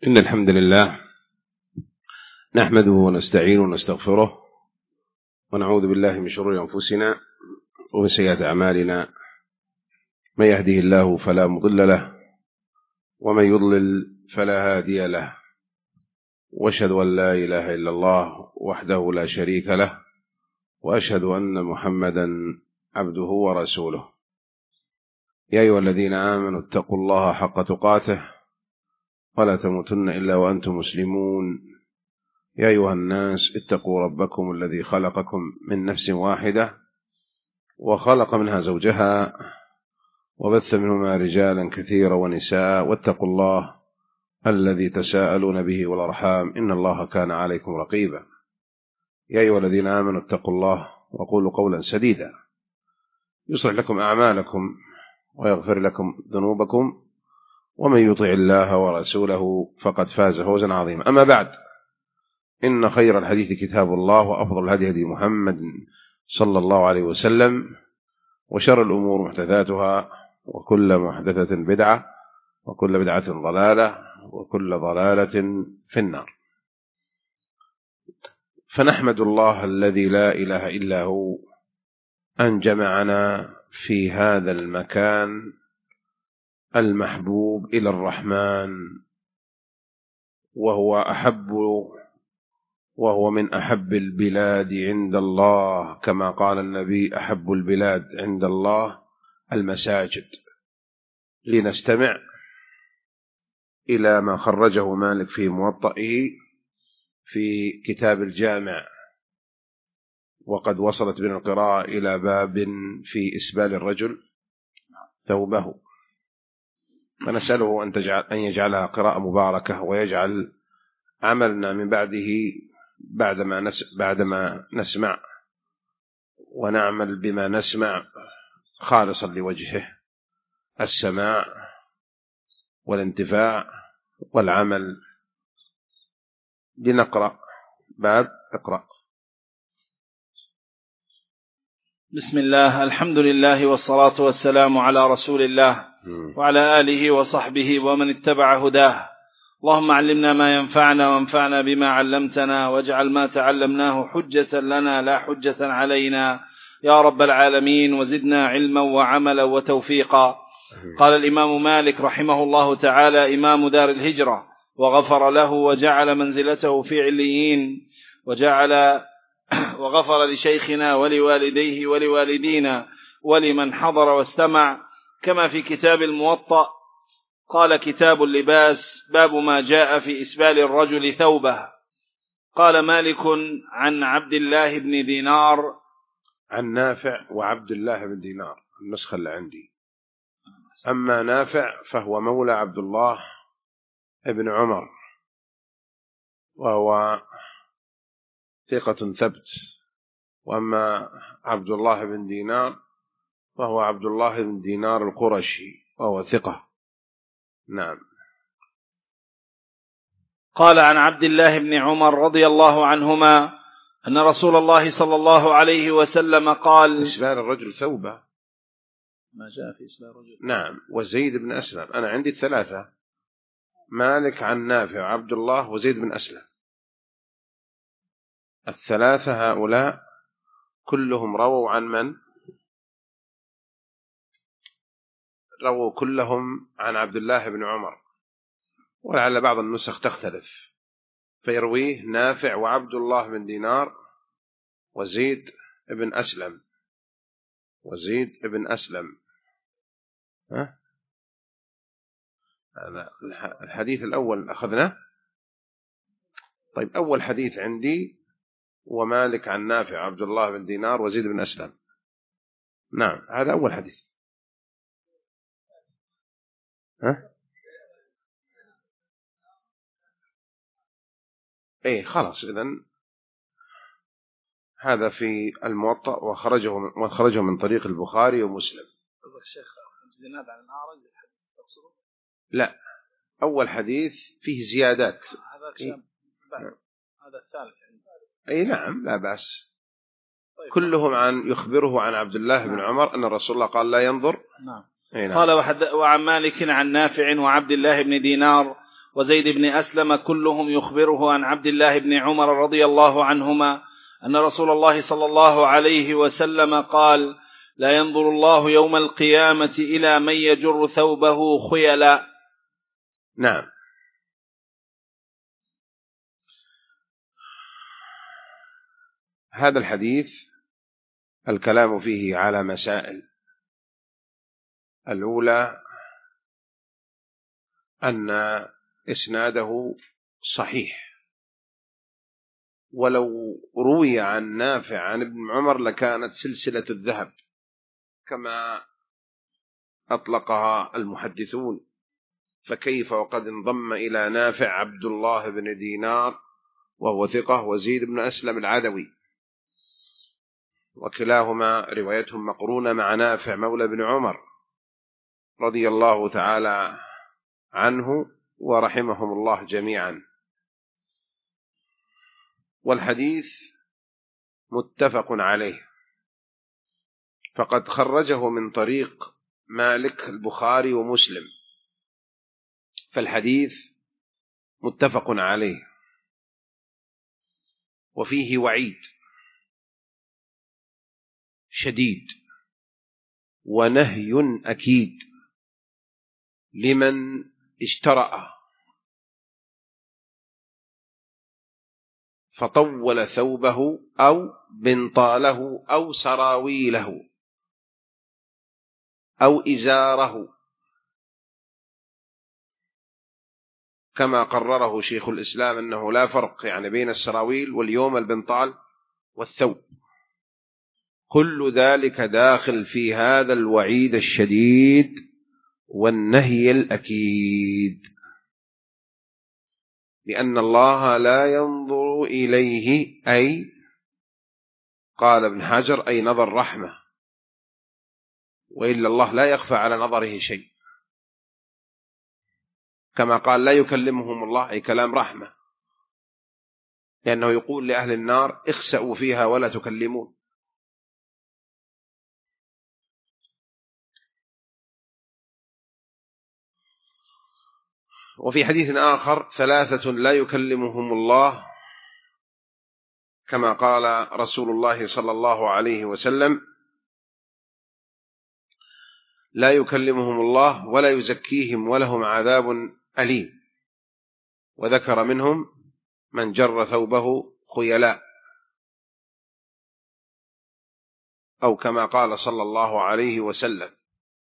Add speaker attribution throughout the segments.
Speaker 1: إن الحمد لله نحمده ونستعينه ونستغفره ونعوذ بالله من شرور أنفسنا ومن سيئات أعمالنا. من يهده الله فلا مضل له ومن يضلل فلا هادي له، وأشهد أن لا إله إلا الله وحده لا شريك له، وأشهد أن محمدا عبده ورسوله. يا أيها الذين آمنوا اتقوا الله حق تقاته ولا تموتن إلا وأنتم مسلمون. يا أيها الناس اتقوا ربكم الذي خلقكم من نفس واحدة وخلق منها زوجها وبث منهما رجالا كثيرا ونساء، واتقوا الله الذي تساءلون به والأرحام إن الله كان عليكم رقيبا. يا أيها الذين آمنوا اتقوا الله وقولوا قولا سديدا يصلح لكم أعمالكم ويغفر لكم ذنوبكم، ومن يطع الله ورسوله فقد فاز فوزا عظيما. أما بعد، إن خير الحديث كتاب الله، وأفضل الهدي هدي محمد صلى الله عليه وسلم، وشر الأمور محدثاتها، وكل محدثة بدعة، وكل بدعة ضلالة، وكل ضلالة في النار. فنحمد الله الذي لا إله إلا هو أن جمعنا في هذا المكان المحبوب إلى الرحمن، وهو من أحب البلاد عند الله، كما قال النبي: أحب البلاد عند الله المساجد. لنستمع إلى ما خرجه مالك في موطئه في كتاب الجامع، وقد وصلت بنا القراءة إلى باب في إسبال الرجل ثوبه، فنسأله أن يجعلها قراءة مباركة، ويجعل عملنا من بعده بعدما نسمع ونعمل بما نسمع خالصا لوجهه، السماع والانتفاع والعمل. لنقرأ باب. اقرأ.
Speaker 2: بسم الله، الحمد لله والصلاة والسلام على رسول الله وعلى آله وصحبه ومن اتبع هداه. اللهم علمنا ما ينفعنا وانفعنا بما علمتنا، واجعل ما تعلمناه حجة لنا لا حجة علينا يا رب العالمين، وزدنا علما وعملا وتوفيقا. قال الإمام مالك رحمه الله تعالى إمام دار الهجرة، وغفر له وجعل منزلته في عليين، وغفر لشيخنا ولوالديه ولوالدينا ولمن حضر واستمع، كما في كتاب الموطأ قال: كتاب اللباس، باب ما جاء في إسبال الرجل ثوبه. قال مالك عن عبد الله بن دينار،
Speaker 1: عن نافع وعبد الله بن دينار النسخة اللي عندي. أما نافع فهو مولى عبد الله ابن عمر، وهو ثقة ثبت. وأما عبد الله بن دينار فهو عبد الله بن دينار القرشي، وهو ثقة. نعم.
Speaker 2: قال عن عبد الله بن عمر رضي الله عنهما أن رسول الله صلى الله عليه وسلم قال:
Speaker 1: إسبال الرجل ثوبه،
Speaker 2: ما جاء في إسبال الرجل.
Speaker 1: نعم. وزيد بن أسلم. أنا عندي الثلاثة: مالك عن نافع وعبد الله وزيد بن أسلم. الثلاثة هؤلاء كلهم رووا عن من؟ رووا كلهم عن عبد الله بن عمر، ولعل بعض النسخ تختلف، فيرويه نافع وعبد الله بن دينار وزيد بن أسلم. وزيد بن أسلم. هذا الحديث الأول أخذناه. طيب، أول حديث عندي: ومالك عن نافع عبد الله بن دينار وزيد بن أسلم. نعم، هذا أول حديث. إيه، خلاص. إذن هذا في الموطأ، وخرجه من طريق البخاري ومسلم.
Speaker 2: الشيخ زناد عن الأعرج
Speaker 1: لا، أول حديث فيه زيادات.
Speaker 2: هذا الثالث.
Speaker 1: أي نعم، لا بأس. كلهم يخبره عن عبد الله بن عمر أن الرسول الله قال: لا ينظر.
Speaker 2: نعم.
Speaker 1: نعم.
Speaker 2: قال: وعن مالك عن نافع وعبد الله بن دينار وزيد بن أسلم كلهم يخبره عن عبد الله بن عمر رضي الله عنهما أن رسول الله صلى الله عليه وسلم قال: لا ينظر الله يوم القيامة إلى من يجر ثوبه خيلا.
Speaker 1: نعم. هذا الحديث الكلام فيه على مسائل. الأولى أن إسناده صحيح، ولو روي عن نافع عن ابن عمر لكانت سلسلة الذهب كما أطلقها المحدثون، فكيف وقد انضم إلى نافع عبد الله بن دينار وهو ثقة، وزيد بن أسلم العدوي، وكلاهما روايتهم مقرونة مع نافع مولى بن عمر رضي الله تعالى عنه ورحمهم الله جميعا. والحديث متفق عليه، فقد خرجه من طريق مالك البخاري ومسلم، فالحديث متفق عليه، وفيه وعيد شديد ونهي أكيد لمن اشترأ فطول ثوبه أو بنطاله أو سراويله أو إزاره، كما قرره شيخ الإسلام أنه لا فرق يعني بين السراويل واليوم البنطال والثوب، كل ذلك داخل في هذا الوعيد الشديد والنهي الأكيد، لأن الله لا ينظر إليه، أي قال ابن حجر أي نظر رحمة، وإلا الله لا يخفى على نظره شيء، كما قال لا يكلمهم الله أي كلام رحمة، لأنه يقول لأهل النار اخسأوا فيها ولا تكلمون. وفي حديث آخر: ثلاثة لا يكلمهم الله، كما قال رسول الله صلى الله عليه وسلم: لا يكلمهم الله ولا يزكيهم ولهم عذاب أليم، وذكر منهم من جر ثوبه خيلاء، أو كما قال صلى الله عليه وسلم.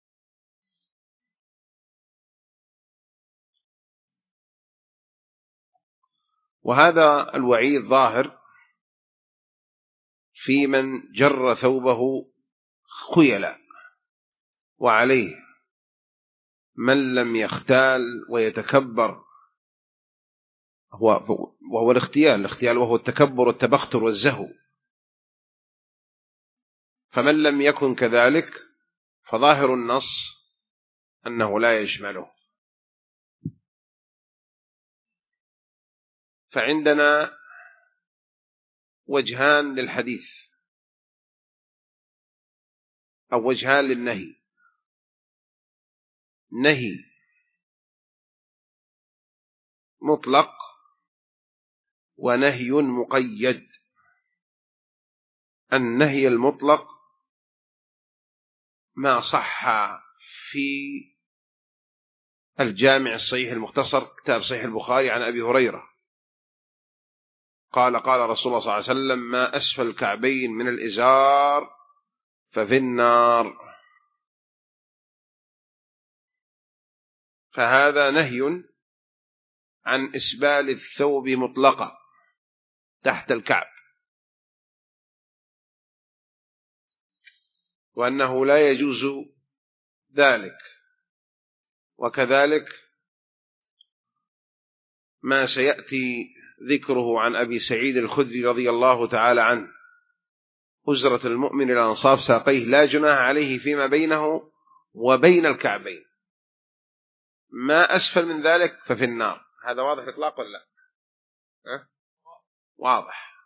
Speaker 1: وهذا الوعيد ظاهر في من جر ثوبه خيلاء، وعليه من لم يختال ويتكبر، وهو الاختيال وهو التكبر والتبختر والزهو، فمن لم يكن كذلك فظاهر النص أنه لا يشمله. فعندنا وجهان للحديث أو وجهان للنهي: نهي مطلق ونهي مقيد. النهي المطلق ما صح في الجامع الصحيح المختصر كتاب صحيح البخاري عن أبي هريرة قال: قال رسول الله صلى الله عليه وسلم: ما أسفل الكعبين من الإزار ففي النار. فهذا نهي عن إسبال الثوب مطلقا تحت الكعب، وأنه لا يجوز ذلك. وكذلك ما سيأتي ذكره عن أبي سعيد الخدري رضي الله تعالى عنه: أزرة المؤمن إلى أنصاف ساقيه لا جناح عليه فيما بينه وبين الكعبين، ما أسفل من ذلك ففي النار. هذا واضح إطلاق ولا لا؟ واضح.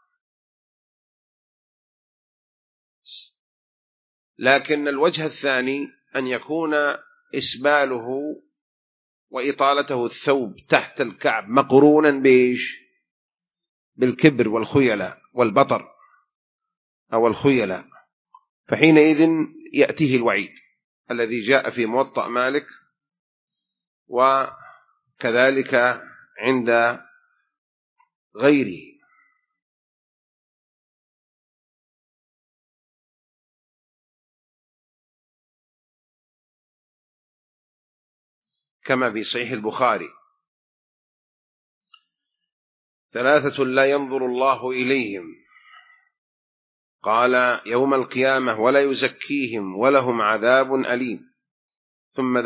Speaker 1: لكن الوجه الثاني أن يكون إسباله وإطالته الثوب تحت الكعب مقرونا بإيش؟ بالكبر والخيلاء والبطر أو الخيلاء، فحينئذ يأتيه الوعيد الذي جاء في موطأ مالك وكذلك عند غيره. كما في صحيح البخاري: 3 لا ينظر الله إليهم، قال يوم القيامة ولا يزكيهم ولهم عذاب أليم، ثم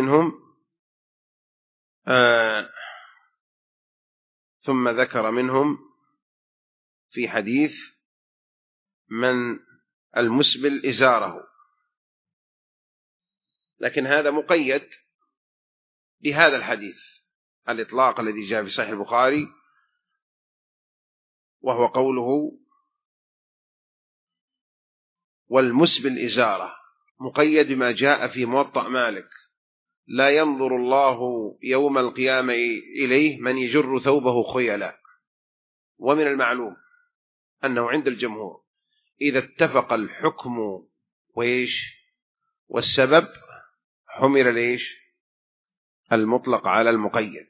Speaker 1: ذكر منهم في حديث من المسبل إزاره، لكن هذا مقيد بهذا الحديث الإطلاق الذي جاء في صحيح البخاري، وهو قوله والمسبل إزاره، مقيد بما جاء في موطأ مالك: لا ينظر الله يوم القيامة إليه من يجر ثوبه خيلاء. ومن المعلوم أنه عند الجمهور إذا اتفق الحكم والسبب حمل المطلق على المقيد.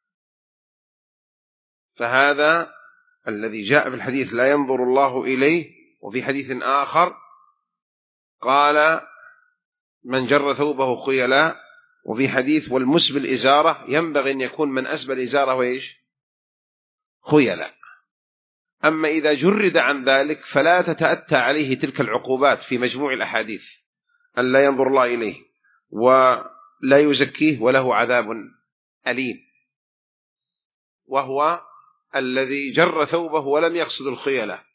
Speaker 1: فهذا الذي جاء في الحديث لا ينظر الله إليه، وفي حديث آخر قال من جر ثوبه خيلاء، وفي حديث والمسبل إزارة، ينبغي أن يكون من أسبل إزارة خيلاء. أما إذا جرد عن ذلك فلا تتأتى عليه تلك العقوبات في مجموع الأحاديث: أن لا ينظر الله إليه ولا يزكيه وله عذاب أليم، وهو الذي جر ثوبه ولم يقصد الخيلاء،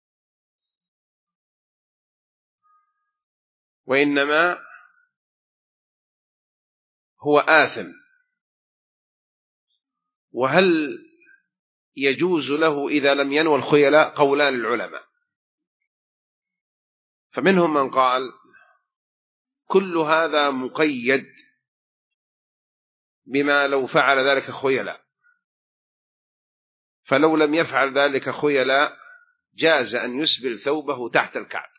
Speaker 1: وإنما هو آثم. وهل يجوز له إذا لم ينوى الخيلاء؟ قولان للعلماء، فمنهم من قال كل هذا مقيد بما لو فعل ذلك خيلاء، فلو لم يفعل ذلك خيلاء جاز أن يسبل ثوبه تحت الكعب.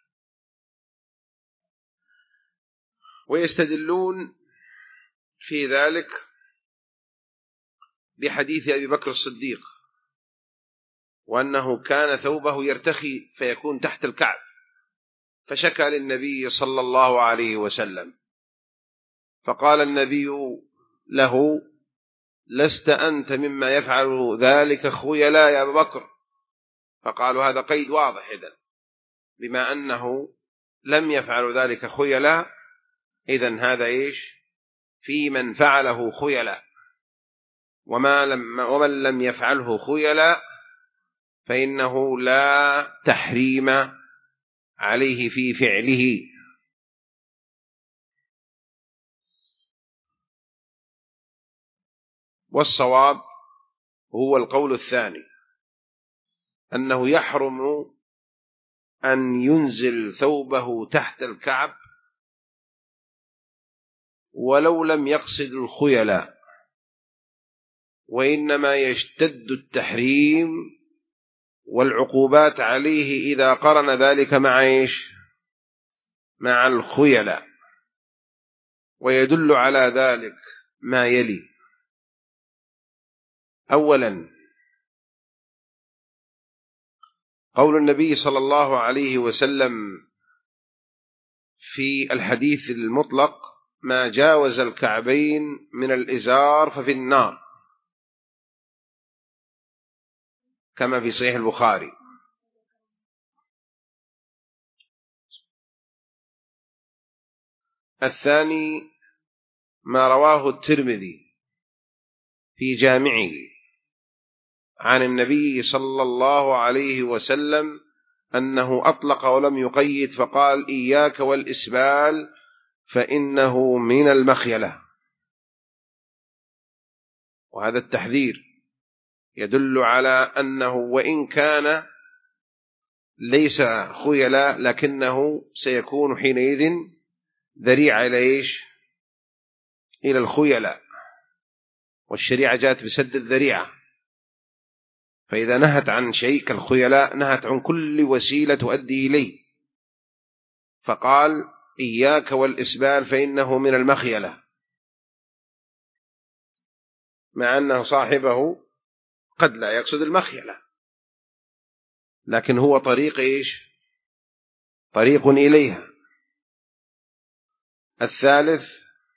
Speaker 1: ويستدلون في ذلك بحديث أبي بكر الصديق، وأنه كان ثوبه يرتخي فيكون تحت الكعب، فشكى للنبي صلى الله عليه وسلم، فقال النبي له: لست أنت مما يفعل ذلك خيلاء يا أبا بكر. فقالوا هذا قيد واضح إذن، بما أنه لم يفعل ذلك خيلاء، إذن هذا في من فعله خيلاء، ومن لم يفعله خيلاء فإنه لا تحريم عليه في فعله. والصواب هو القول الثاني، أنه يحرم أن ينزل ثوبه تحت الكعب ولو لم يقصد الخيلاء، وإنما يشتد التحريم والعقوبات عليه إذا قرن ذلك مع الخيلاء. ويدل على ذلك ما يلي: أولا قول النبي صلى الله عليه وسلم في الحديث المطلق: ما جاوز الكعبين من الإزار ففي النار، كما في صحيح البخاري. الثاني ما رواه الترمذي في جامعه عن النبي صلى الله عليه وسلم أنه أطلق ولم يقيد، فقال: إياك والإسبال فإنه من المخيلة. وهذا التحذير يدل على أنه وإن كان ليس خيلاء لكنه سيكون حينئذ ذريعة إلى الخيلاء. والشريعة جاءت بسد الذريعة، فإذا نهت عن شيء كالخيلاء نهت عن كل وسيلة تؤدي إليه، فقال إياك والإسبال فإنه من المخيلة، مع أنه صاحبه قد لا يقصد المخيلة، لكن هو طريق إيش؟ طريق إليها. الثالث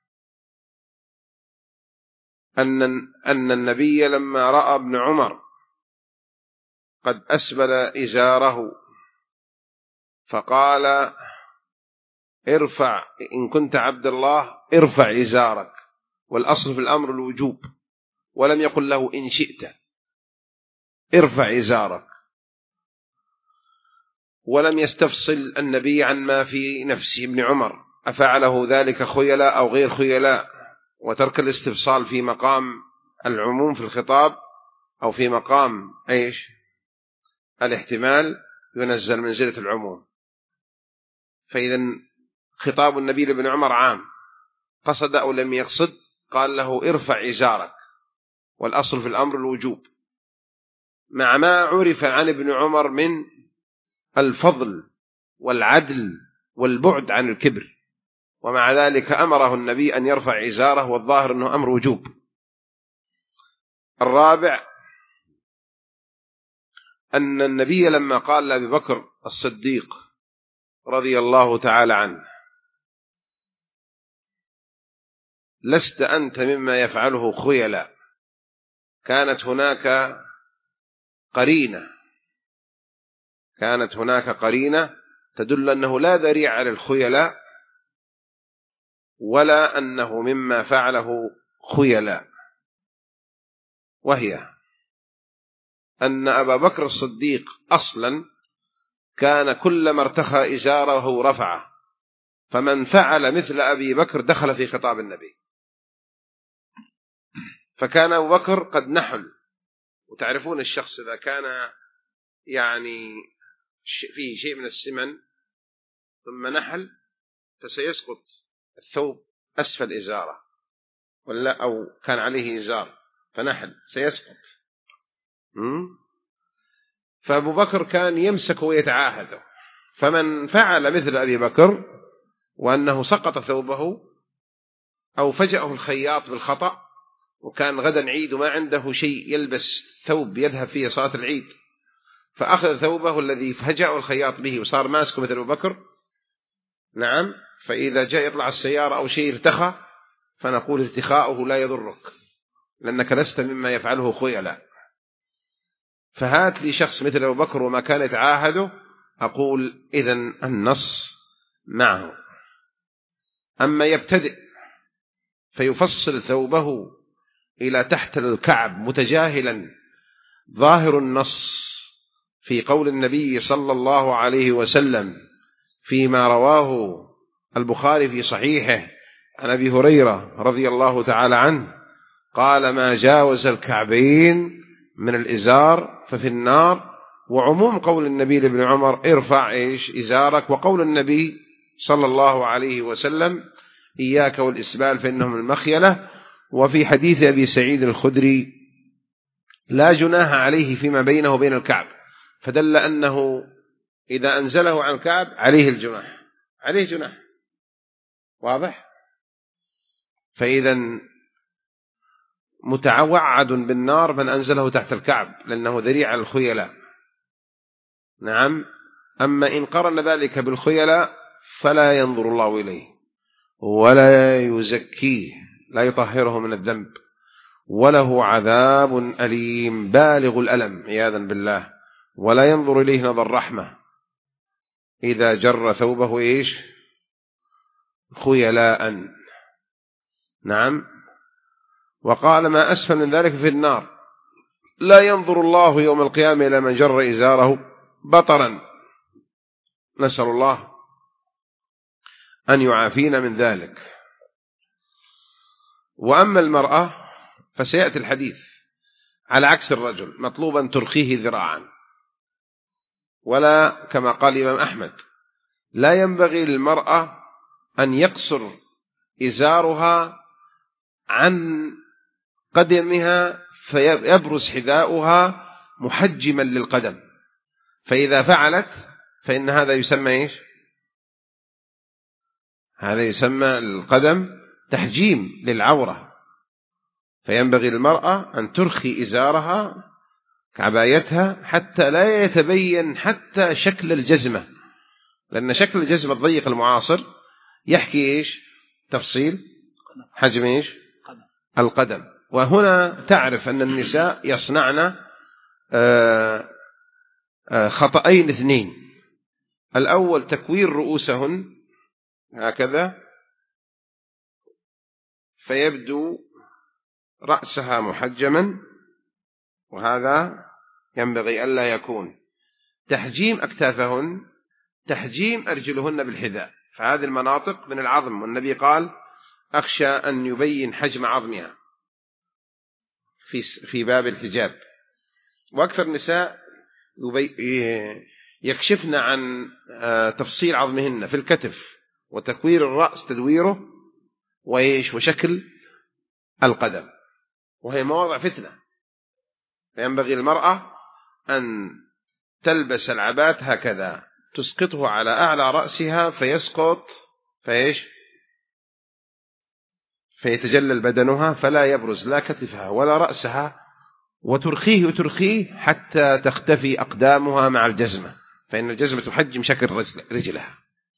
Speaker 1: أن النبي لما رأى ابن عمر قد أسبل إزاره فقال ارفع، إن كنت عبد الله ارفع إزارك، والأصل في الأمر الوجوب، ولم يقل له إن شئت، ارفع إزارك، ولم يستفصل النبي عن ما في نفس ابن عمر أفعله ذلك خيلاء أو غير خيلاء، وترك الاستفصال في مقام العموم في الخطاب أو في مقام إيش الاحتمال ينزل منزلة العموم. فإذا خطاب النبي لابن عمر عام، قصد أو لم يقصد قال له ارفع إزارك، والأصل في الأمر الوجوب، مع ما عرف عن ابن عمر من الفضل والعدل والبعد عن الكبر، ومع ذلك أمره النبي أن يرفع إزاره، والظاهر أنه أمر وجوب. الرابع أن النبي لما قال لأبي بكر الصديق رضي الله تعالى عنه لست أنت مما يفعله خيلاء، كانت هناك قرينة تدل أنه لا ذريعة للخيلاء ولا أنه مما فعله خيلاء، وهي أن أبا بكر الصديق أصلا كان كلما ارتخى إزاره رفعه، فمن فعل مثل أبي بكر دخل في خطاب النبي، فكان أبو بكر قد نحل، وتعرفون الشخص إذا كان يعني فيه شيء من السمن ثم نحل فسيسقط الثوب أسفل إزاره، ولا أو كان عليه إزار فنحل سيسقط. فأبو بكر كان يمسك ويتعاهده، فمن فعل مثل أبي بكر وأنه سقط ثوبه أو فجأه الخياط بالخطأ، وكان غدا عيد وما عنده شيء يلبس ثوب يذهب فيه صلاة العيد، فأخذ ثوبه الذي فجأه الخياط به وصار ماسكه مثل أبو بكر، نعم، فإذا جاء يطلع السيارة أو شيء ارتخى فنقول ارتخاؤه لا يضرك لأنك لست مما يفعله خيلاء. فهات لي شخص مثل أبو بكر وما كان يتعاهده، أقول إذن النص معه. أما يبتدئ فيفصل ثوبه إلى تحت الكعب متجاهلا ظاهر النص في قول النبي صلى الله عليه وسلم فيما رواه البخاري في صحيحه عن أبي هريرة رضي الله تعالى عنه قال ما جاوز الكعبين من الإزار ففي النار، وعموم قول النبي لابن عمر ارفع إزارك، وقول النبي صلى الله عليه وسلم إياك والإسبال فإنهم المخيلة. وفي حديث أبي سعيد الخدري لا جناح عليه فيما بينه وبين الكعب، فدل أنه إذا أنزله عن الكعب عليه الجناح، عليه جناح، واضح؟ فإذا متوعد بالنار من أنزله تحت الكعب لأنه ذريعة الخيلاء، نعم. أما إن قرن ذلك بالخيلاء فلا ينظر الله إليه ولا يزكيه، لا يطهره من الذنب، وله عذاب أليم بالغ الألم عياذا بالله، ولا ينظر إليه نظر رحمة إذا جر ثوبه خيلاء، نعم. وقال ما أسفل من ذلك في النار، لا ينظر الله يوم القيامة إلى من جر إزاره بطرا، نسأل الله أن يعافينا من ذلك. وأما المرأة فسيأتي الحديث على عكس الرجل، مطلوبا ترخيه ذراعا، ولا كما قال الإمام أحمد لا ينبغي للمرأة أن يقصر إزارها عن قدمها فيبرز حذاؤها محجما للقدم، فإذا فعلت فإن هذا يسمى إيش؟ هذا يسمى القدم تحجيم للعورة، فينبغي للمرأة أن ترخي إزارها كعبايتها حتى لا يتبين حتى شكل الجزمة، لأن شكل الجزمة الضيق المعاصر يحكي إيش؟ تفصيل حجم إيش؟ القدم. وهنا تعرف أن النساء يصنعن خطأين اثنين: الأول تكوير رؤوسهن هكذا فيبدو رأسها محجما، وهذا ينبغي ألا يكون. تحجيم أكتافهن، تحجيم أرجلهن بالحذاء، فهذه المناطق من العظم، والنبي قال أخشى أن يبين حجم عظمها في باب الحجاب. وأكثر النساء يكشفن عن تفصيل عظمهن في الكتف، وتكوير الرأس تدويره، وشكل القدم، وهي مواضع فتنة. فينبغي المرأة أن تلبس العبات هكذا، تسقطه على أعلى رأسها فيسقط فيتجلل بدنها، فلا يبرز لا كتفها ولا رأسها، وترخيه حتى تختفي أقدامها مع الجزمة، فإن الجزمة تحجم شكل رجلها.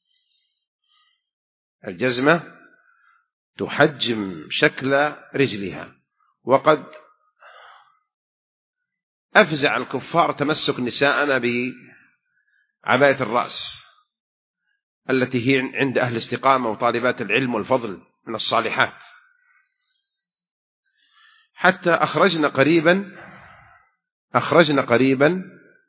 Speaker 1: الجزمة تحجم شكل رجلها. وقد أفزع الكفار تمسك نساءنا بعباية الرأس التي هي عند أهل الاستقامة وطالبات العلم والفضل من الصالحات، حتى أخرجنا قريبا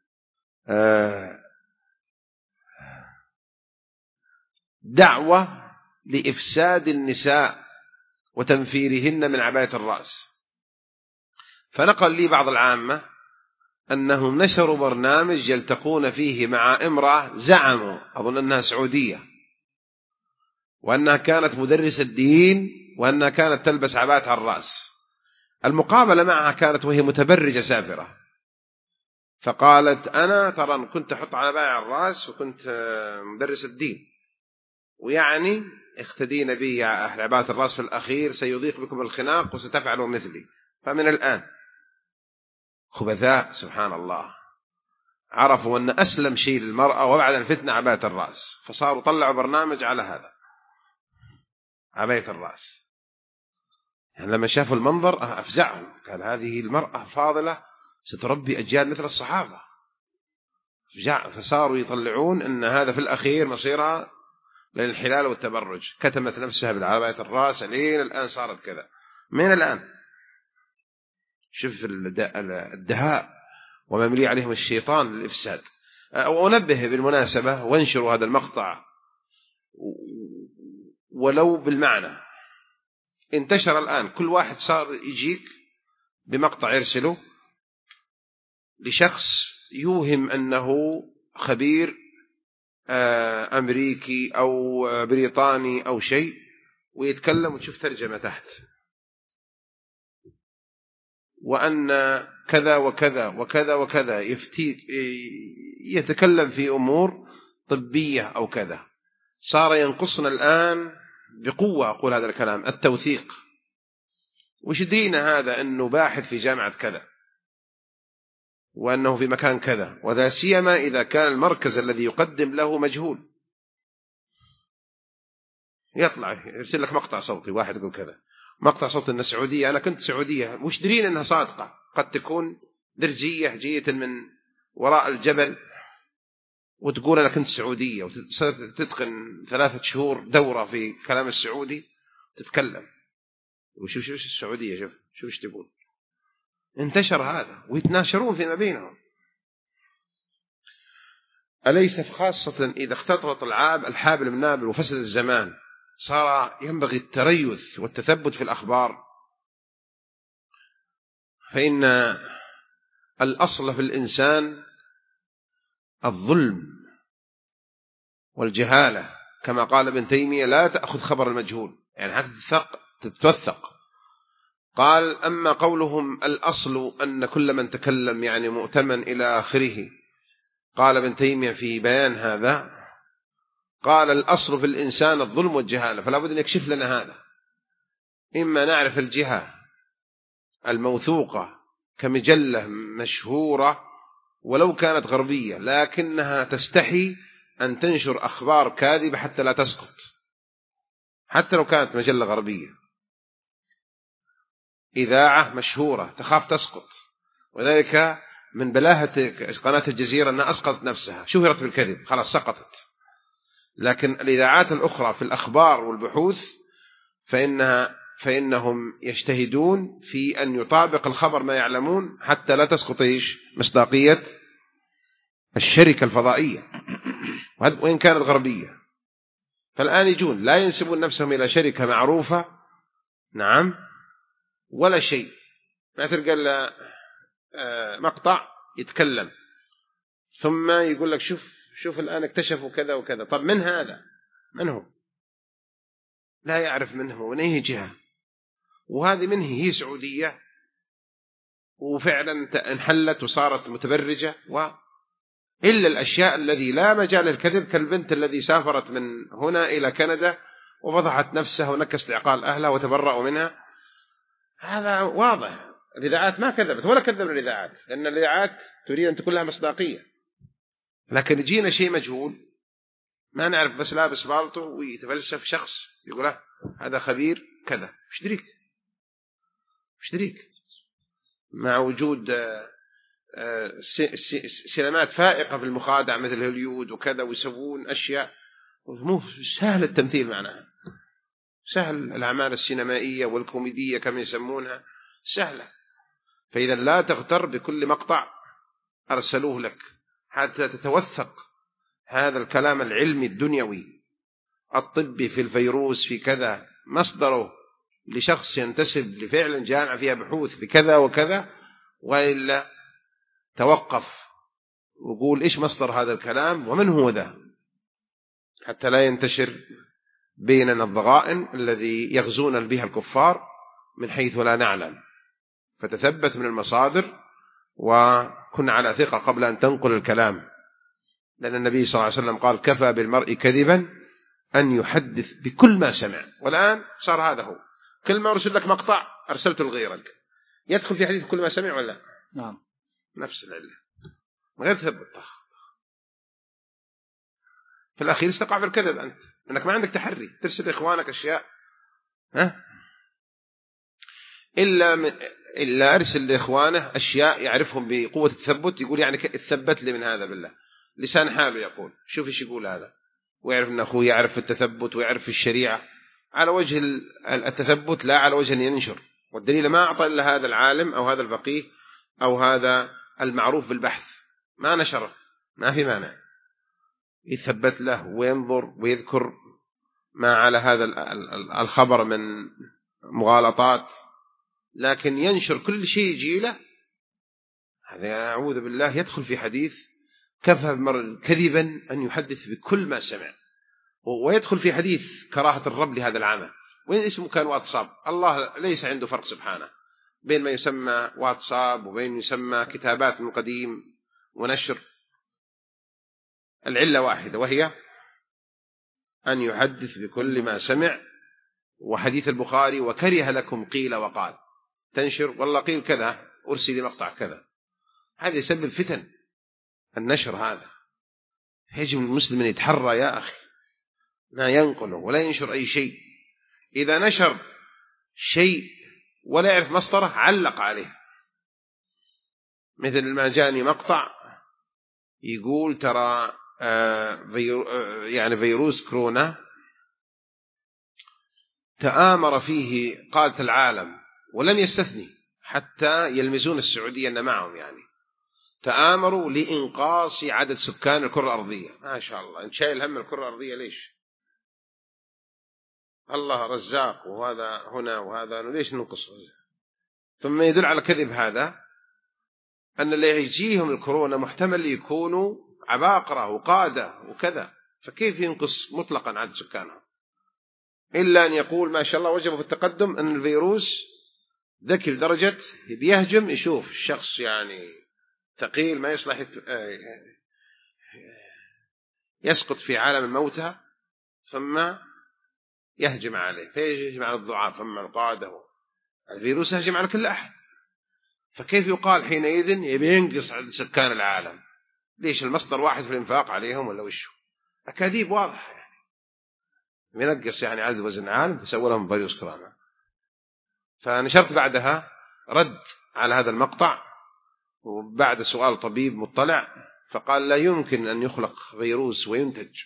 Speaker 1: دعوة لإفساد النساء وتنفيرهن من عباية الرأس. فنقل لي بعض العامة أنهم نشروا برنامج يلتقون فيه مع امرأة زعموا أظن أنها سعودية، وأنها كانت مدرسة الدين، وأنها كانت تلبس عباية على الرأس. المقابلة معها كانت وهي متبرجة سافرة، فقالت أنا ترى كنت أحط عباية على الرأس وكنت مدرسة الدين، ويعني اختدين بي يا أهل عباية الرأس، في الأخير سيضيق بكم الخناق وستفعلوا مثلي. فمن الآن خبثاء سبحان الله عرفوا أن أسلم شيء للمرأة وبعد الفتنة عباية الرأس، فصاروا طلعوا برنامج على هذا عباية الرأس. يعني لما شافوا المنظر أفزعهم، قال هذه المرأة فاضلة ستربي أجيال مثل الصحابة. فصاروا يطلعون أن هذا في الأخير مصيرها للانحلال والتبرج، كتمت نفسها بالعباية الرأس لين الآن صارت كذا. من الآن شوف الدهاء وما ملي عليهم الشيطان للإفساد. وأنبه بالمناسبة وانشروا هذا المقطع ولو بالمعنى، انتشر الآن، كل واحد صار يجيك بمقطع يرسله لشخص يوهم أنه خبير أمريكي أو بريطاني أو شيء، ويتكلم وتشوف ترجمة تحت، وأن كذا وكذا وكذا وكذا يتكلم في أمور طبية أو كذا. صار ينقصنا الآن بقوة أقول هذا الكلام التوثيق. وش دينا هذا أنه باحث في جامعة كذا وأنه في مكان كذا، وذا سيما إذا كان المركز الذي يقدم له مجهول. يطلع يرسل لك مقطع صوتي واحد يقول كذا، مقطع صوت أن سعودية، أنا كنت سعودية، وش درين أنها صادقة؟ قد تكون درزية جية من وراء الجبل وتقول أنا كنت سعودية، وتتقن 3 شهور دورة في كلام السعودي تتكلم. وشوف السعودية، شوف ايش تقول. انتشر هذا ويتناشرون فيما بينهم. أليس خاصة إذا اختلطت الحابل بالنابل وفسد الزمان، صار ينبغي التريث والتثبت في الأخبار، فإن الأصل في الإنسان الظلم والجهالة، كما قال ابن تيمية لا تأخذ خبر المجهول، يعني حتى تتوثق قال: أما قولهم الأصل أن كل من تكلم يعني مؤتمن إلى آخره، قال ابن تيمية في بيان هذا، قال: الأصل في الإنسان الظلم والجهالة، فلا بد أن يكشف لنا هذا. إما نعرف الجهة الموثوقة كمجلة مشهورة ولو كانت غربية لكنها تستحي أن تنشر أخبار كاذبة حتى لا تسقط، حتى لو كانت مجلة غربية، إذاعة مشهورة تخاف تسقط. وذلك من بلاهة قناة الجزيرة أنها أسقطت نفسها، شهرت بالكذب خلاص سقطت. لكن الإذاعات الأخرى في الأخبار والبحوث فإنهم يجتهدون في أن يطابق الخبر ما يعلمون حتى لا تسقط مصداقية الشركة الفضائية وإن كانت غربية. فالآن يجون لا ينسبون نفسهم إلى شركة معروفة، نعم، ولا شيء، ما تلقى مقطع يتكلم ثم يقول لك شوف الآن اكتشفوا كذا وكذا. طب من هذا؟ من هو؟ لا يعرف منه ومن أي جهة. وهذه منه هي سعودية وفعلا انحلت وصارت متبرجة، إلا الأشياء الذي لا مجال للكذب، كالبنت الذي سافرت من هنا إلى كندا وفضحت نفسها ونكست عقال أهلها وتبرأوا منها. هذا واضح. الإذاعات ما كذبت ولا كذب الإذاعات، لأن الإذاعات تريد أن تكون لها مصداقية. لكن يجينا شيء مجهول ما نعرف، بس لابس بالطو ويتفلسف شخص يقول هذا خبير كذا. مش دريك مع وجود سينمات فائقة في المخادع مثل هوليوود وكذا، ويسوون أشياء مو سهل التمثيل معناها، سهل الأعمال السينمائية والكوميدية كما يسمونها سهلة. فإذا لا تغتر بكل مقطع أرسلوه لك حتى تتوثق هذا الكلام العلمي الدنيوي الطبي في الفيروس في كذا مصدره لشخص ينتسب لفعل جامعة فيها بحوث بكذا وكذا، وإلا توقف وقول إيش مصدر هذا الكلام ومن هو ذا، حتى لا ينتشر بيننا الضغائن الذي يغزون بها الكفار من حيث لا نعلم. فتثبت من المصادر وكن على ثقة قبل أن تنقل الكلام، لأن النبي صلى الله عليه وسلم قال: كفى بالمرء كذبا أن يحدث بكل ما سمع. والآن صار هذا هو، كل ما أرسل لك مقطع أرسلته لغيرك، يدخل في حديث كل ما سمع ولا
Speaker 2: نعم؟
Speaker 1: نفس العلة غير ثبت. في الأخير استقع في الكذب أنت، أنك ما عندك تحري ترسل إخوانك أشياء إلا أرسل لإخوانه أشياء يعرفهم بقوة التثبت، يقول يعني اتثبت لي من هذا بالله، لسان حاله يقول شوف إيش يقول هذا، ويعرف أن أخوه يعرف التثبت ويعرف الشريعة على وجه التثبت لا على وجه أن ينشر. والدليل ما أعطى إلا هذا العالم أو هذا الفقيه أو هذا المعروف بالبحث، ما نشره، ما في مانع يثبت له وينظر ويذكر ما على هذا الخبر من مغالطات، لكن ينشر كل شيء يجي له، هذا أعوذ بالله يدخل في حديث كفى بالمرء كذبا أن يحدث بكل ما سمع، ويدخل في حديث كراهة الرب لهذا العمل. وين اسمه كان واتساب؟ الله ليس عنده فرق سبحانه بين ما يسمى واتساب وبين يسمى كتابات من قديم ونشر، العلة واحدة وهي أن يحدث بكل ما سمع. وحديث البخاري: وكره لكم قيل وقال، تنشر والله قيل كذا أرسل مقطع كذا، هذا يسبب فتن. النشر هذا يجب المسلم أن يتحرى يا أخي ما ينقله ولا ينشر أي شيء. إذا نشر شيء ولا يعرف مصدره علق عليه، مثل ما جاني مقطع يقول ترى يعني فيروس كورونا تآمر فيه قادة العالم ولم يستثني حتى يلمزون السعودية أن معهم، يعني تآمروا لإنقاص عدد سكان الكرة الأرضية. ما شاء الله، أنت شايل هم الكرة الأرضية ليش؟ الله رزاق وهذا هنا وهذا، ليش ننقص؟ ثم يدل على كذب هذا أن اللي يجيهم الكورونا محتمل يكونوا عباقرة وقادة وكذا، فكيف ينقص مطلقا عدد سكانهم؟ إلا أن يقول ما شاء الله وجبوا في التقدم أن الفيروس ذكي لدرجة بيهجم يشوف الشخص يعني ثقيل ما يصلح يسقط في عالم الموتى، ثم يهجم عليه، فيهجم على الضعاف، ثم القادة. الفيروس يهجم على كل أحد، فكيف يقال حينئذ يبي ينقص عدد سكان العالم؟ ليش؟ المصدر واحد في الإنفاق عليهم ولا وشه؟ أكاذيب واضح يعني، ينقص يعني عدد وزن العالم تسوي لهم فيروس كورونا. فنشرت بعدها رد على هذا المقطع، وبعد سؤال طبيب مطلع فقال لا يمكن أن يخلق فيروس وينتج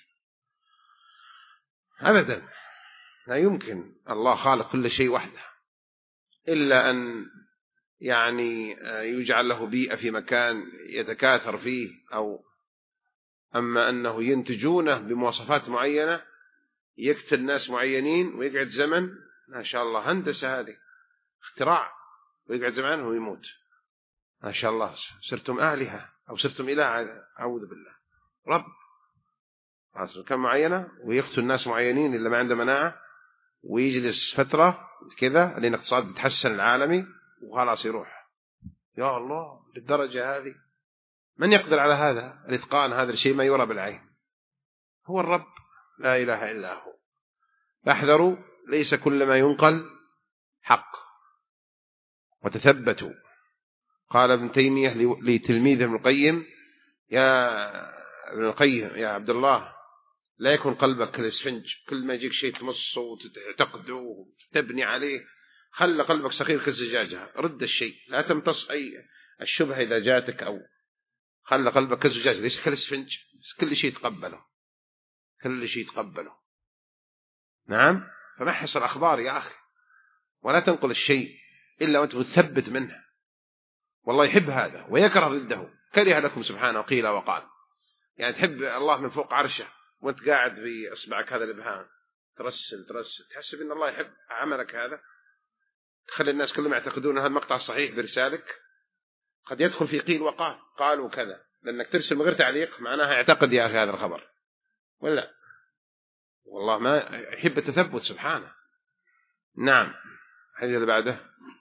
Speaker 1: أبدا، لا يمكن، الله خالق كل شيء وحده، إلا أن يعني يجعل له بيئة في مكان يتكاثر فيه، أو أما أنه ينتجونه بمواصفات معينة يقتل ناس معينين ويقعد زمن، ما شاء الله هندسة هذه اختراع، ويقعد زمن ويموت، ما شاء الله صرتم آلهة أو صرتم إله، أعوذ بالله. رب كم معينة ويقتل ناس معينين إلا ما عنده مناعة، ويجلس فترة كذا لأن الاقتصاد يتحسن العالمي وخلاص يروح. يا الله للدرجة هذه؟ من يقدر على هذا الإتقان؟ هذا الشيء ما يرى بالعين، هو الرب لا إله إلا هو. فاحذروا، ليس كل ما ينقل حق، وتثبتوا. قال ابن تيمية لتلميذه ابن القيم: يا ابن القيم يا عبد الله، لا يكون قلبك كالإسفنج، كل ما يجيك شيء تمصه وتعتقده وتبني عليه. خلى قلبك صغير كالزجاجة، رد الشيء، لا تمتص أي الشبهة إذا جاتك، أو خلى قلبك كالزجاجة ليس كالإسفنج، كل شيء تقبله، كل شيء تقبله. نعم، فمحص الأخبار يا أخي، ولا تنقل الشيء إلا وأنت مثبت منه، والله يحب هذا ويكره ضده. كره لكم سبحانه قيل وقال، يعني تحب الله من فوق عرشه وانت قاعد بأصبعك هذا الإبهام ترسل تحسب إن الله يحب عملك هذا، تخلي الناس كلهم يعتقدون هذا المقطع صحيح برسالك. قد يدخل في قيل وقال، قالوا كذا، لأنك ترسل من غير تعليق معناها يعتقد يا أخي هذا الخبر ولا؟ والله ما يحب التثبت سبحانه. نعم، الحديث اللي بعده.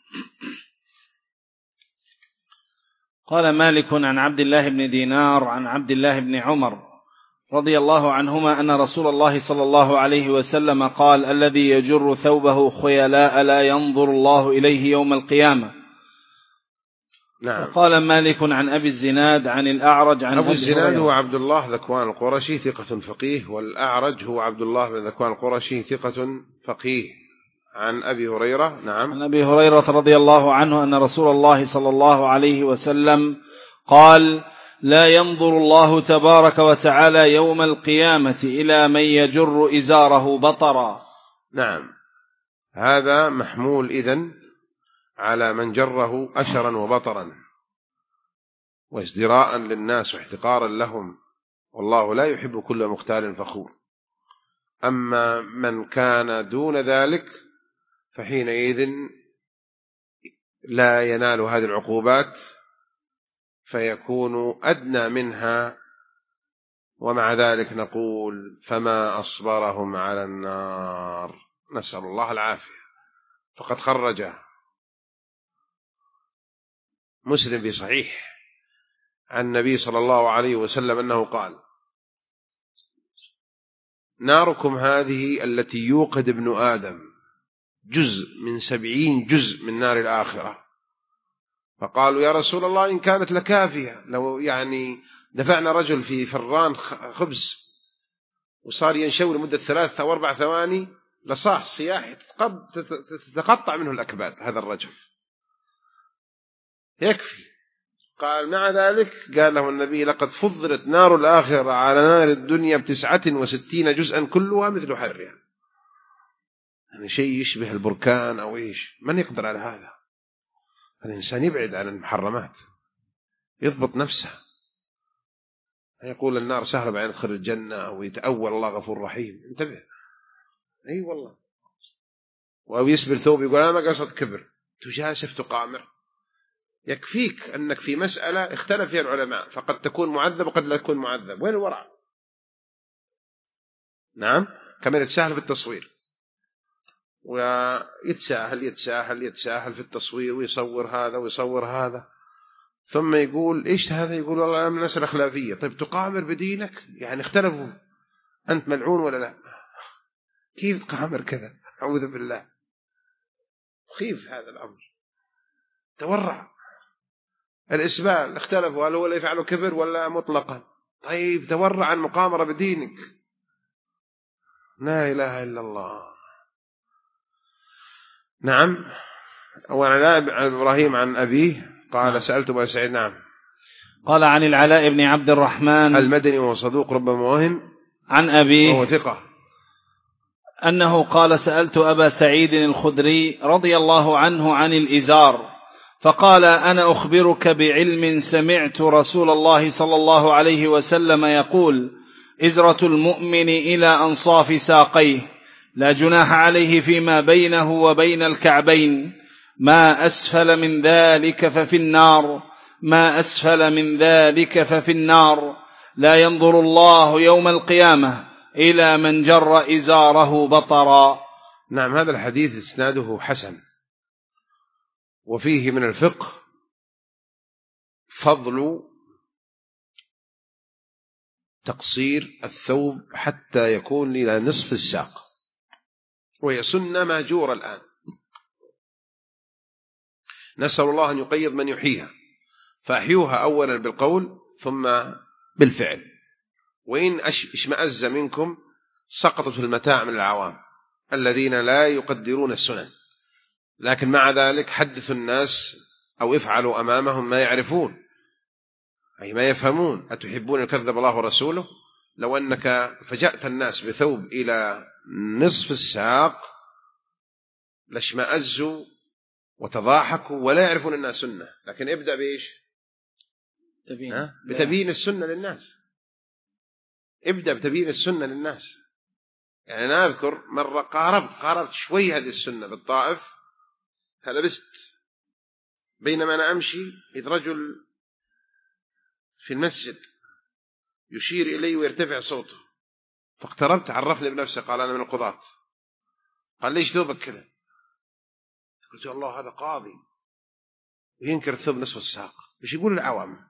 Speaker 2: قال مالك عن عبد الله بن دينار عن عبد الله بن عمر رضي الله عنهما أن رسول الله صلى الله عليه وسلم قال: الذي يجر ثوبه خيلاء لا ينظر الله إليه يوم القيامة.
Speaker 1: نعم.
Speaker 2: وقال مالك عن أبي الزناد عن الأعرج عن
Speaker 1: أبو الزناد هو عبد الله ذكوان القرشي ثقة فقيه، والأعرج هو عبد الله بن ذكوان القرشي ثقة فقيه، عن أبي هريرة. نعم.
Speaker 2: عن أبي هريرة رضي الله عنه أن رسول الله صلى الله عليه وسلم قال: لا ينظر الله تبارك وتعالى يوم القيامة إلى من يجر إزاره بطرا.
Speaker 1: نعم، هذا محمول إذن على من جره أشرا وبطرا وازدراء للناس واحتقارا لهم، والله لا يحب كل مختال فخور. أما من كان دون ذلك فحينئذ لا ينال هذه العقوبات، فيكون أدنى منها، ومع ذلك نقول: فما أصبرهم على النار، نسأل الله العافية. فقد خرج مسلم في صحيح عن النبي صلى الله عليه وسلم أنه قال: ناركم هذه التي يوقد ابن آدم جزء من 70 جزء من نار الآخرة. فقالوا: يا رسول الله إن كانت لكافية، لو يعني دفعنا رجل في فران خبز وصار ينشوي لمدة 3 أو 4 ثواني لصاح صياح تتقطع منه الأكباد، هذا الرجل يكفي. قال: مع ذلك قال له النبي: لقد فضلت نار الآخرة على نار الدنيا ب69 جزءا كلها مثل حرها. يعني شيء يشبه البركان أو إيش، من يقدر على هذا؟ الإنسان يبعد عن المحرمات، يضبط نفسه، يقول النار سهلة بعدين يدخل الجنة، أو يتأول الله غفور رحيم. انتبه. أي والله. أو يسبر ثوب يقول أنا ما قصد كبر، تجاسف تقامر. يكفيك أنك في مسألة اختلف فيها العلماء، فقد تكون معذب وقد لا تكون معذب. وين الورع؟ نعم، كما يتساهل في التصوير. ويتساهل في التصوير، ويصور هذا ويصور هذا، ثم يقول إيش هذا؟ يقول والله من الناس الأخلافية. طيب تقامر بدينك؟ يعني اختلفوا، أنت ملعون ولا لا؟ كيف تقامر كذا؟ أعوذ بالله، خيف هذا الأمر. تورع. الإسبال اختلفوا، هل هو اللي يفعله كبر ولا مطلقا؟ طيب تورع عن مقامرة بدينك. لا إله إلا الله. نعم. وعن إبراهيم عن أبيه قال سألت أبا سعيد. نعم.
Speaker 2: قال عن العلاء بن عبد الرحمن
Speaker 1: المدني وهو صدوق ربما وهم،
Speaker 2: عن أبيه
Speaker 1: وهو ثقة،
Speaker 2: أنه قال سألت أبا سعيد الخدري رضي الله عنه عن الإزار، فقال أنا أخبرك بعلم سمعت رسول الله صلى الله عليه وسلم يقول إزرة المؤمن إلى أنصاف ساقيه، لا جناح عليه فيما بينه وبين الكعبين، ما أسفل من ذلك ففي النار، ما أسفل من ذلك ففي النار، لا ينظر الله يوم القيامة إلى من جر إزاره بطرا.
Speaker 1: نعم. هذا الحديث إسناده حسن، وفيه من الفقه فضل تقصير الثوب حتى يكون إلى نصف الساق، وهي سنة مهجورة الآن، نسأل الله أن يقيض من يحييها، فأحيوها أولا بالقول ثم بالفعل، وإن اشمأز منكم سقطت المتاع من العوام الذين لا يقدرون السنن، لكن مع ذلك حدثوا الناس أو افعلوا أمامهم ما يعرفون، أي ما يفهمون. أتحبون أن يكذب الله ورسوله؟ لو أنك فجأت الناس بثوب إلى نصف الساق لاشمأزوا وتضاحكوا ولا يعرفون أنها سنة، لكن ابدأ بإيش؟ بتبيين السنة للناس. ابدأ بتبيين السنة للناس. يعني أنا أذكر مرة قاربت شوي هذه السنة بالطائف، فلبست بينما أنا أمشي إذ رجل في المسجد يشير إلي ويرتفع صوته، فاقتربت، عرفني بنفسه، قال أنا من القضاة. قال ليش ثوبك كذا؟ قلت الله هذا قاضي وينكر الثوب نصف الساق، ايش يقول العوام؟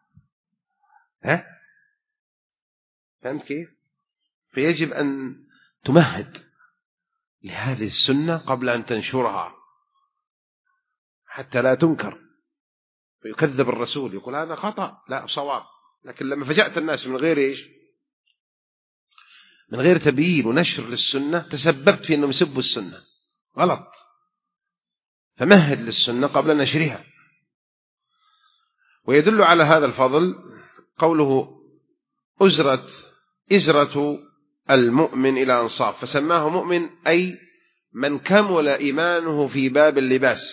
Speaker 1: فهمت كيف؟ فيجب أن تمهد لهذه السنة قبل أن تنشرها حتى لا تنكر ويكذب الرسول، يقول هذا خطأ، لا صواب. لكن لما فجأت الناس من غير إيش؟ من غير تبيين ونشر للسنة، تسببت في أنهم يسبوا السنة، غلط. فمهد للسنة قبل نشرها. ويدل على هذا الفضل قوله إزرة المؤمن إلى أنصاف، فسماه مؤمن أي من كمل إيمانه في باب اللباس،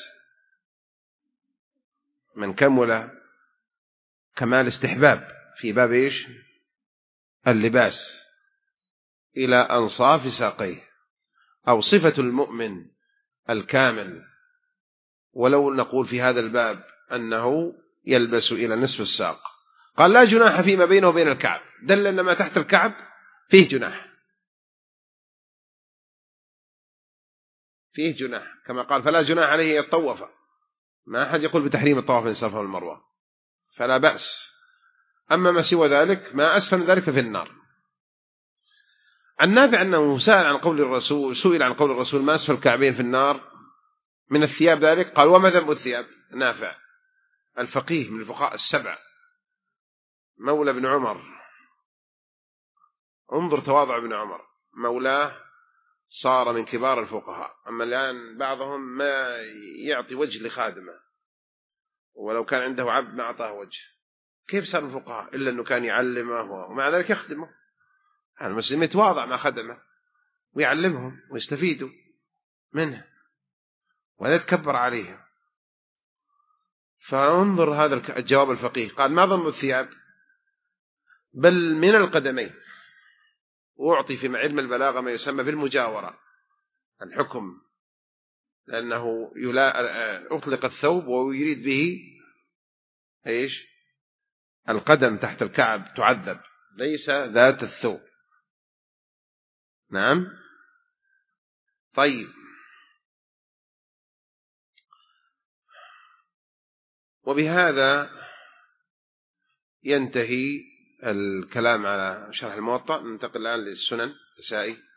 Speaker 1: من كمل كمال استحباب في باب إيش؟ اللباس، إلى أنصاف ساقيه، أو صفة المؤمن الكامل. ولو نقول في هذا الباب أنه يلبس إلى نصف الساق. قال لا جناح فيما بينه وبين الكعب، دل أن ما تحت الكعب فيه جناح، فيه جناح، كما قال فلا جناح عليه يطوف. ما أحد يقول بتحريم الطواف من الصفا والمروة، فلا بأس. أما ما سوى ذلك، ما أسفل من ذلك في النار. عن نافع أنه سئل عن قول الرسول ما أسفل الكعبين في النار من الثياب ذلك، قال وما ذنب الثياب؟ نافع الفقيه من الفقهاء السبع، مولى بن عمر، انظر تواضع ابن عمر، مولاه صار من كبار الفقهاء. أما الآن بعضهم ما يعطي وجه لخادمه، ولو كان عنده عبد ما أعطاه وجه. كيف صار الفقهاء إلا أنه كان يعلمه ومع ذلك يخدمه؟ المسلم يتواضع مع خدمه ويعلمهم ويستفيدوا منه ولا يتكبر عليهم. فانظر هذا الجواب الفقيه، قال ما ضم الثياب بل من القدمين. وأعطي في علم البلاغة ما يسمى بالمجاورة الحكم، لأنه أطلق الثوب ويريد به إيش؟ القدم تحت الكعب تعذب، ليس ذات الثوب. نعم. طيب وبهذا ينتهي الكلام على شرح الموطأ. ننتقل الآن للسنن النسائي.